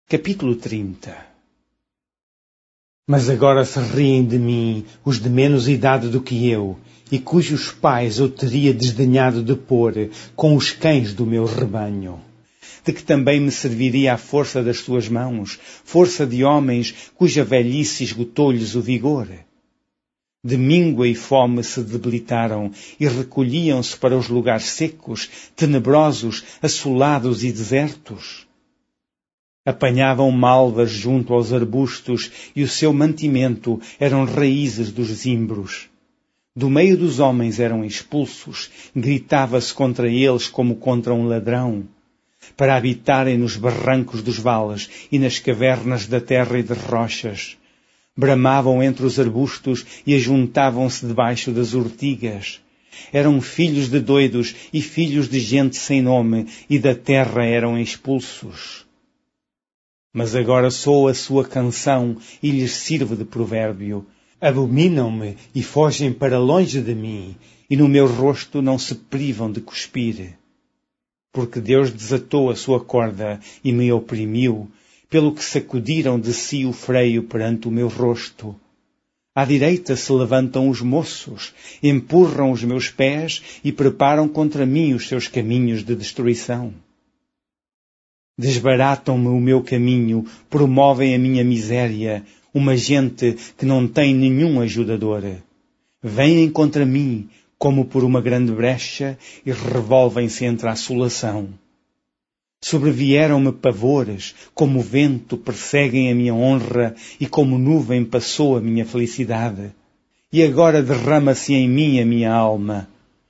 Capítulo 30. Mas agora se riem de mim os de menos idade do que eu, e cujos pais eu teria desdenhado de pôr com os cães do meu rebanho. De que também me serviria a força das suas mãos, força de homens cuja velhice esgotou-lhes o vigor. De míngua e fome se debilitaram e recolhiam-se para os lugares secos, tenebrosos, assolados e desertos. Apanhavam malvas junto aos arbustos e o seu mantimento eram raízes dos zimbros. Do meio dos homens eram expulsos, gritava-se contra eles como contra um ladrão, para habitarem nos barrancos dos vales e nas cavernas da terra e de rochas. Bramavam entre os arbustos e ajuntavam-se debaixo das urtigas. Eram filhos de doidos e filhos de gente sem nome, e da terra eram expulsos. Mas agora sou a sua canção e lhes sirvo de provérbio. Abominam-me e fogem para longe de mim, e no meu rosto não se privam de cuspir. Porque Deus desatou a sua corda e me oprimiu, pelo que sacudiram de si o freio perante o meu rosto. À direita se levantam os moços, empurram os meus pés e preparam contra mim os seus caminhos de destruição. Desbaratam-me o meu caminho, promovem a minha miséria, uma gente que não tem nenhum ajudador. Vêm contra mim, como por uma grande brecha, e revolvem-se entre a assolação. Sobrevieram-me pavores, como vento perseguem a minha honra, e como nuvem passou a minha felicidade. E agora derrama-se em mim a minha alma.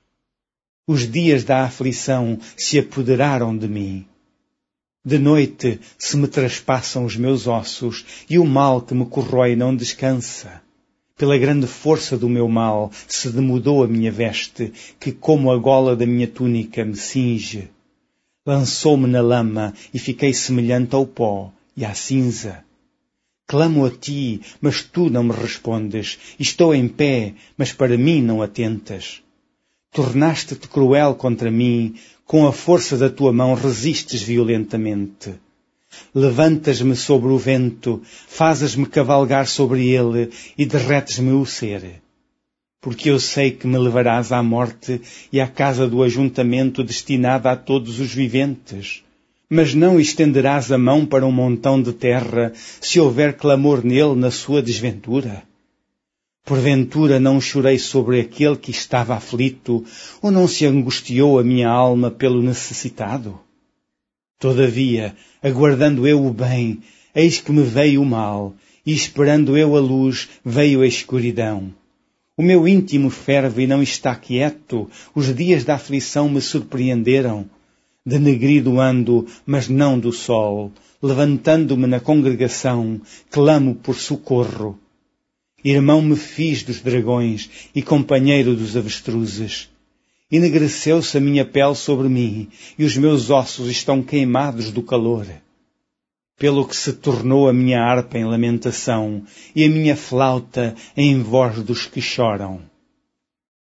Os dias da aflição se apoderaram de mim. De noite se me traspassam os meus ossos, e o mal que me corrói não descansa. Pela grande força do meu mal se demudou a minha veste, que como a gola da minha túnica me cinge. Lançou-me na lama e fiquei semelhante ao pó e à cinza. Clamo a ti, mas tu não me respondes. Estou em pé, mas para mim não atentas. Tornaste-te cruel contra mim, com a força da tua mão resistes violentamente. Levantas-me sobre o vento, fazes-me cavalgar sobre ele e derretes-me o ser. Porque eu sei que me levarás à morte e à casa do ajuntamento destinada a todos os viventes. Mas não estenderás a mão para um montão de terra, se houver clamor nele na sua desventura. Porventura não chorei sobre aquele que estava aflito, ou não se angustiou a minha alma pelo necessitado? Todavia, aguardando eu o bem, eis que me veio o mal, e esperando eu a luz, veio a escuridão. O meu íntimo ferve e não está quieto, os dias da aflição me surpreenderam. Denegrido ando, mas não do sol, levantando-me na congregação, clamo por socorro. Irmão me fiz dos dragões e companheiro dos avestruzes. Enegreceu-se a minha pele sobre mim, e os meus ossos estão queimados do calor. Pelo que se tornou a minha harpa em lamentação, e a minha flauta em voz dos que choram.